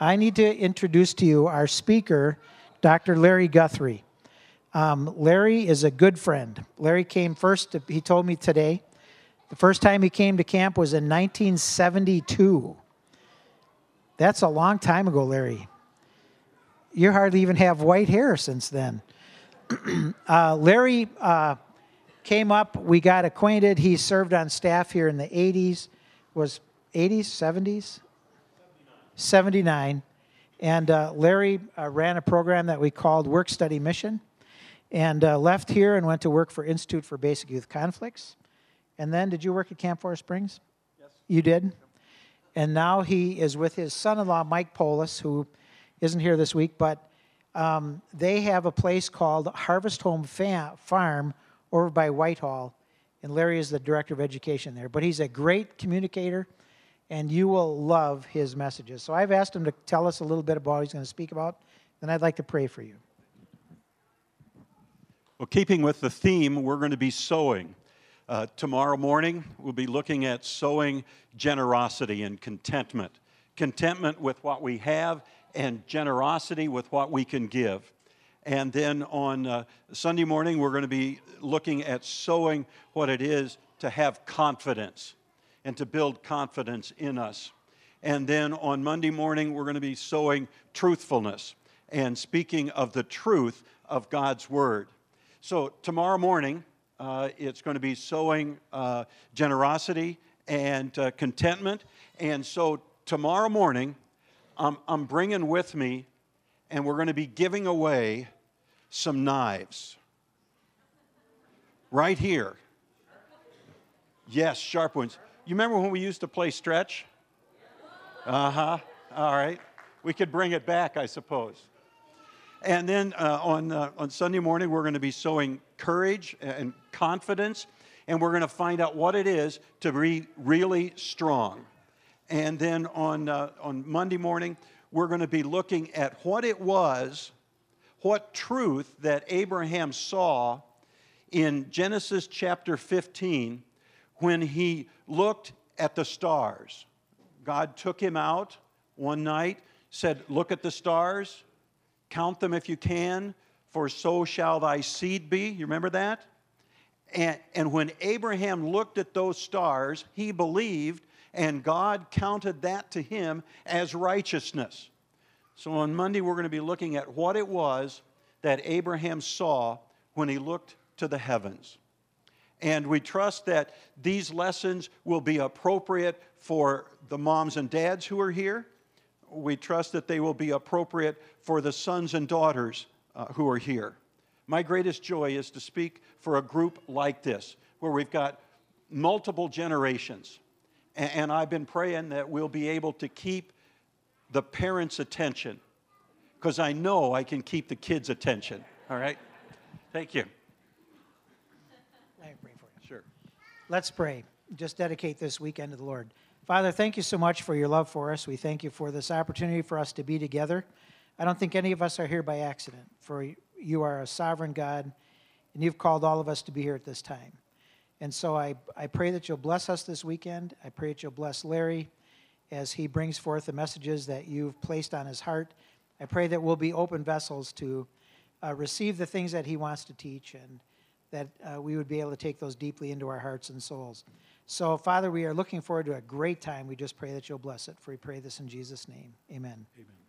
I need to introduce to you our speaker, Dr. Larry Guthrie. Larry is a good friend. Larry came first, he told me today. The first time he came to camp was in 1972. That's a long time ago, Larry. You hardly even have white hair since then. Larry came up, we got acquainted. He served on staff here in the 80s. Was 80s, 70s? 79. And Larry ran a program that we called Work Study Mission, and left here and went to work for Institute for Basic Youth Conflicts. And then, did you work at Camp Forest Springs? Yes. You did? And now he is with his son-in-law, Mike Polis, who isn't here this week, but they have a place called Harvest Home Farm over by Whitehall, and Larry is the director of education there. But he's a great communicator, and you will love his messages. So I've asked him to tell us a little bit about what he's going to speak about, and I'd like to pray for you. Well, keeping with the theme, we're going to be sowing. Tomorrow morning, we'll be looking at sowing generosity and contentment. Contentment with what we have and generosity with what we can give. And then on Sunday morning, we're going to be looking at sowing what it is to have confidence and to build confidence in us. And then on Monday morning, we're going to be sowing truthfulness and speaking of the truth of God's Word. So tomorrow morning, it's going to be sowing generosity and contentment. And so tomorrow morning, I'm bringing with me, and we're going to be giving away some knives. Right here. Yes, sharp ones. You remember when we used to play stretch? Uh-huh. All right. We could bring it back, I suppose. And then on Sunday morning, we're going to be sowing courage and confidence, and we're going to find out what it is to be really strong. And then on Monday morning, we're going to be looking at what it was, what truth that Abraham saw in Genesis chapter 15 when he looked at the stars. God took him out one night, said, "Look at the stars. Count them if you can, for so shall thy seed be." You remember that? And when Abraham looked at those stars, he believed, and God counted that to him as righteousness. So on Monday, we're going to be looking at what it was that Abraham saw when he looked to the heavens. And we trust that these lessons will be appropriate for the moms and dads who are here. We trust that they will be appropriate for the sons and daughters who are here. My greatest joy is to speak for a group like this, where we've got multiple generations. And I've been praying that we'll be able to keep the parents' attention, because I know I can keep the kids' attention. All right? Thank you. Let me pray for you. Sure. Let's pray. Just dedicate this weekend to the Lord. Father, thank you so much for your love for us. We thank you for this opportunity for us to be together. I don't think any of us are here by accident, for you are a sovereign God, and you've called all of us to be here at this time. And so I pray that you'll bless us this weekend. I pray that you'll bless Larry as he brings forth the messages that you've placed on his heart. I pray that we'll be open vessels to receive the things that he wants to teach, and that we would be able to take those deeply into our hearts and souls. So, Father, we are looking forward to a great time. We just pray that you'll bless it. For we pray this in Jesus' name. Amen. Amen.